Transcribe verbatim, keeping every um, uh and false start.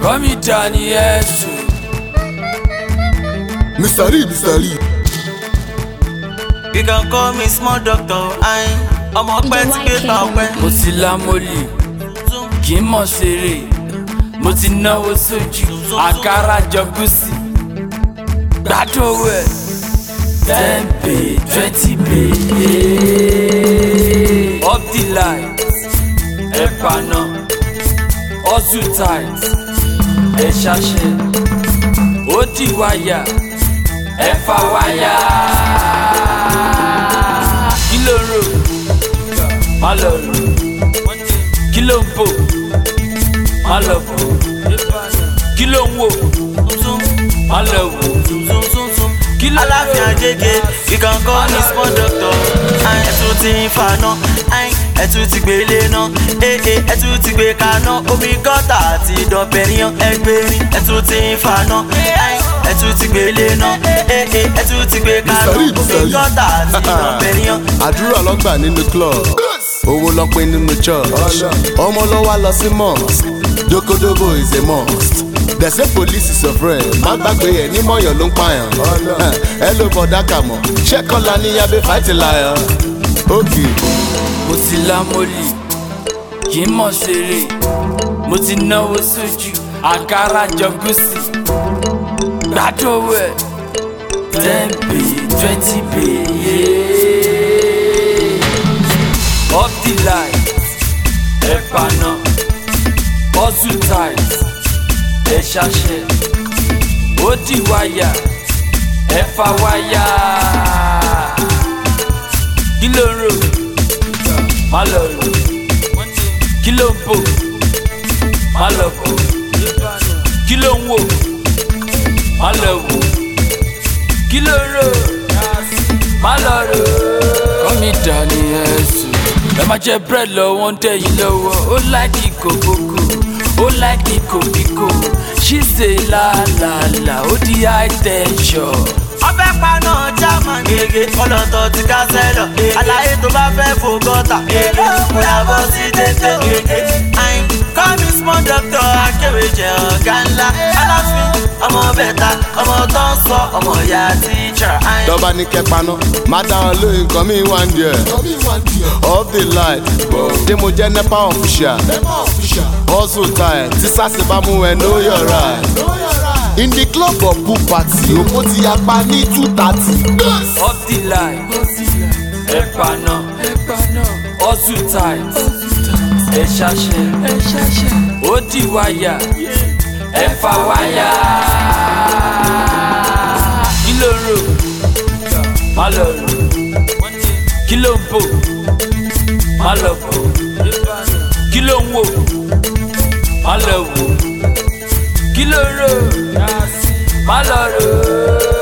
Come Johnny Yesu. Mister Lee, Mister Lee. You can call me small doctor. I I'm a pet to get Mo ti la moli, kì í mọ̀ ṣeré. Mo ti náwó sójú, àkàrà jọgúsì. Gbádùn owó ẹ̀. Ten pay, twenty pay. Up the line, ẹ paná. Hustle tight, ẹ ṣaṣẹ. Ó di wáyà, ẹ fa wáyà. Kí ló ń rò? Má lọ rò. Kí ló ń bò? Má lọ bò. Kí ló ń wò? Má lọ wò. Kí ló ń rò? Aláfíà jẹ́gẹ́, you can call me small doctor. Ẹ tún ti ń faná, ẹ tún ti gbélé náà. Ẹ tún ti gbé kaná, omi gọ́tà àti ìdọ̀bẹ̀ríyàn ẹgbẹ̀rin. Ẹ tún ti ń faná, ẹ tún ti gbélé náà. Ẹ tún ti gbé kaná, omi gọ́tà àti ìdọ̀bẹ̀ríyàn. Àdúrà ló gbà nínú club, owó ló pín nínú church. Ọmọ ló wá lọ sí mosque, Dokodobo is a must. They say police is your friend, má gbàgbé ẹ̀ ní mọ̀yàn ló ń pààyàn. Ẹ ló bọ̀ dákà mọ̀, ṣé kọ́lá ní yabẹ́ fight lion? Okay. Mo ti la moli, kì í mọ̀ ṣeré. Mo ti náwó sójú, àkàrà jọgúsì. Gbádùn owó ẹ̀. Ten pay, twenty pay. Up the line, ẹ paná. Hustle tight, ẹ ṣaṣẹ. Ó di wáyà, ẹ fa wáyà. Kí ló ń rò? Má lọ rò. Kí ló ń bò? Má lọ bò. Kí ló ń wò? Má lọ wò. Kí ló ń rò? Má lọ rò. Come Johnny Yesu. Ẹ má jẹ bread lọ́wọ́ ń tẹ̀yìn lọ́wọ́. Ó láìkì kòkòkò, ó láìkì kòbíkò. She say la la la, ó di high tension. Ọbẹ̀ paná German gègé, ọlọ́tọ̀ ti ká sẹ́lọ̀. Àlàyé tó bá fẹ́ fò gọ́tà. Èlé òkúra bọ́ sí tètè gègé. Call me small doctor, akéwì jẹ ọ̀gá ńlá. Aláfin, ọmọ bẹ̀ta, ọmọ tó ń sọ, ọmọ ìyá tíjà. Dọ́ba ní kẹpaná, má dá wọn lóyún nǹkan mi wá ń díẹ̀. Off the light, ṣé mo jẹ́ nepa official? Hustle tight, tí sásì bá mú ẹ know you're right. In the club of pool party, òpó ti yapa ní two thirty. Up the line, ẹ paná. Hustle tight, ẹ ṣaṣẹ. Ó di wáyà, ẹ fa wáyà. Kí ló ń rò? Má lọ rò. Kí ló ń bò? Má lọ bò. Kí ló ń wò? Má lọ wò. Kí ló ń rò? Má lọ rò.